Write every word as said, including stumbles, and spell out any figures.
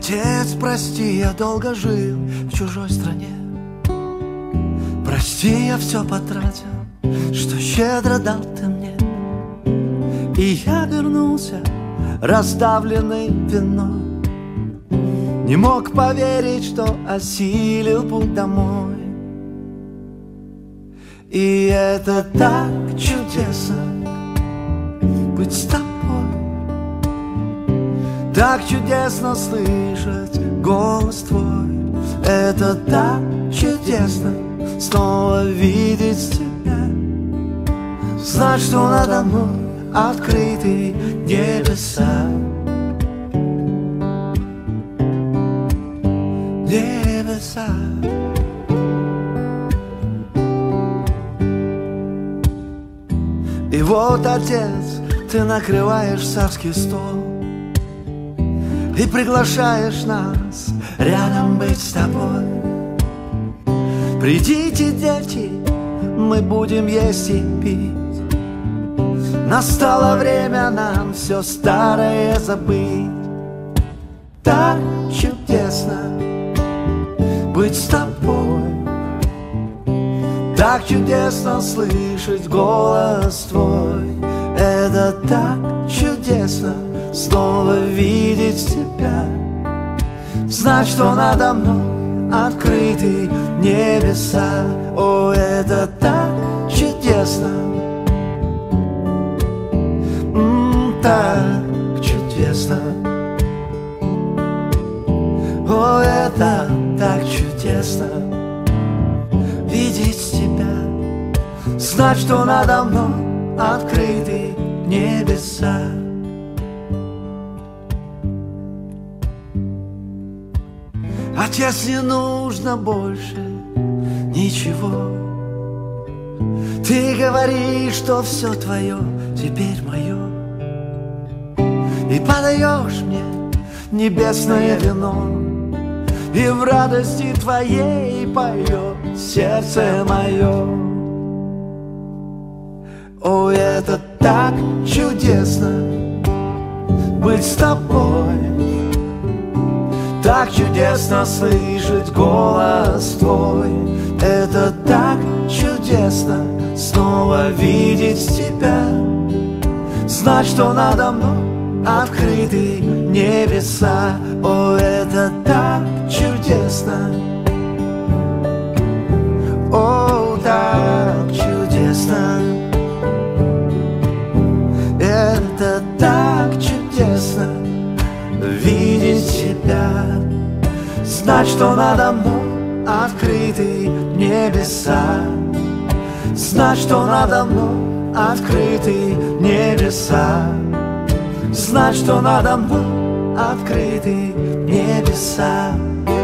Отец, прости, я долго жил в чужой стране. Прости, я все потратил, что щедро дал ты мне. И я вернулся, раздавленный виной. Не мог поверить, что осилил путь домой. И это так чудесно быть с тобой. Так чудесно слышать голос твой. Это так чудесно снова видеть тебя. Знать, что надо мной открыты небеса. Небеса. И вот, Отец, ты накрываешь царский стол и приглашаешь нас рядом быть с тобой. Придите, дети, мы будем есть и пить. Настало время нам все старое забыть. Так чудесно быть с тобой. Так чудесно слышать голос твой. Это так чудесно снова видеть тебя. Знать, что надо мной открыты небеса. О, это так чудесно. М-м, так чудесно. О, это так чудесно видеть тебя. Знать, что надо мной открыты небеса. Отец, не нужно больше ничего. Ты говоришь, что все твое теперь мое. И подаешь мне небесное вино. И в радости твоей поет сердце мое. О, это так чудесно быть с тобой. Так чудесно слышать голос твой. Это так чудесно снова видеть тебя. Знать, что надо мной открыты небеса. О, это так чудесно. О, так чудесно. Это так чудесно видеть тебя. Знать, что надо мной открыты небеса. Знать, что надо мной открыты небеса. Знать, что надо мной открыты небеса.